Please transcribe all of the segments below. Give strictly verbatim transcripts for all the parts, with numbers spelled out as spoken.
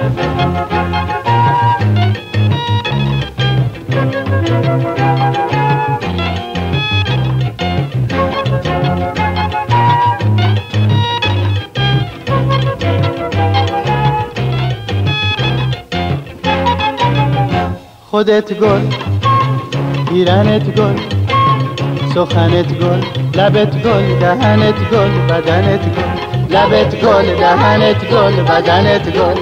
خودت گل، پیرنت گل، سخنت گل، لبت گل، دهنت گل، بدنت گل، لبت گل، دهنت گل، بدنت گل.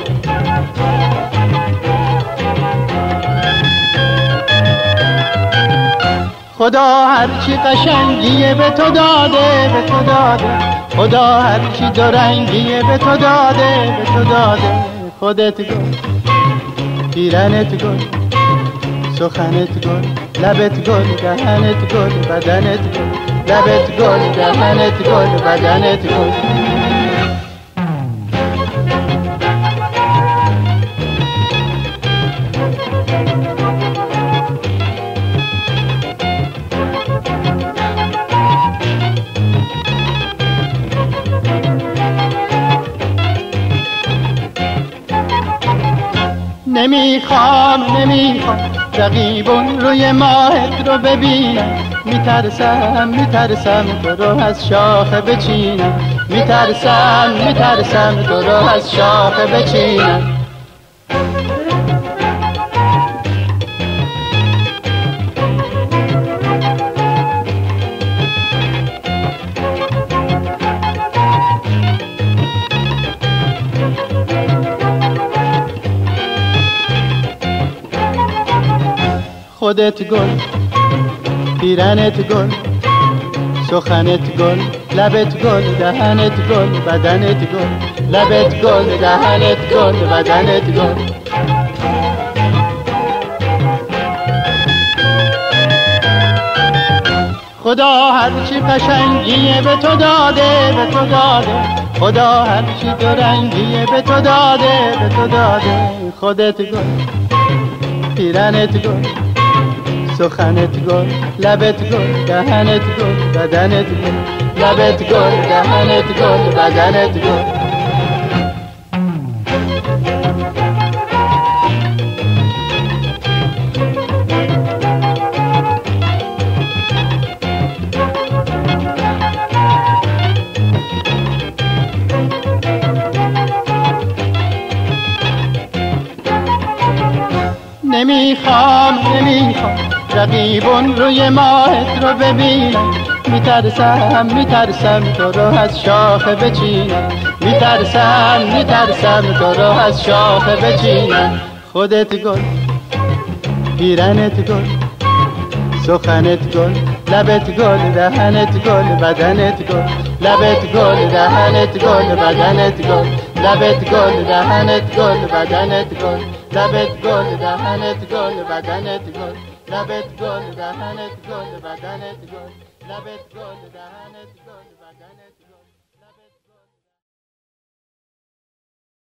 خدا هرچی قشنگیه به تو داده، به تو داده. خدا هرچی دو رنگیه به تو داده، به تو داده. خودت گل، پیرنت گل، سخنت گل، لبت گل، دهنت گل، بدنت گل، لبت گل، دهنت گل، بدنت گل. نمیخوام نمیخوام رقیبون روی ماهت رو ببینم، میترسم میترسم تو رو از شاخه بچینم، میترسم میترسم تو رو از شاخه بچینم. خودت گل، پیرنت گل، سخنت گل، لبت گل، دهنت گل، بدنت گل، لبت گل، دهنت گل، بدنت گل. خدا هرچی قشنگیه به تو داده، به تو داده. خدا هرچی دو رنگیه به تو داده، به تو داده. خودت گل، پیرنت گل، سخنت گل، لبت گل، دهنت گل، بدنت گل، لبت گل، دهنت گل، بدنت گل. نمیخوام نمیخوام رقیبون روی ماهت رو ببینم، میترسم میترسم تو رو از شاخه بچینم، میترسم میترسم تو رو از شاخه بچینم. خودت گل، پیرنت گل، سخنت گل، لبت گل، دهنت گل، بدنت گل، لبت گل، دهنت گل، بدنت گل، لبت گل، دهنت گل، بدنت گل، لبت گل، دهنت گل، بدنت گل، لبت گل، دهنت گل، بدنت گل، لبت گل، دهنت گل، بدنت گل.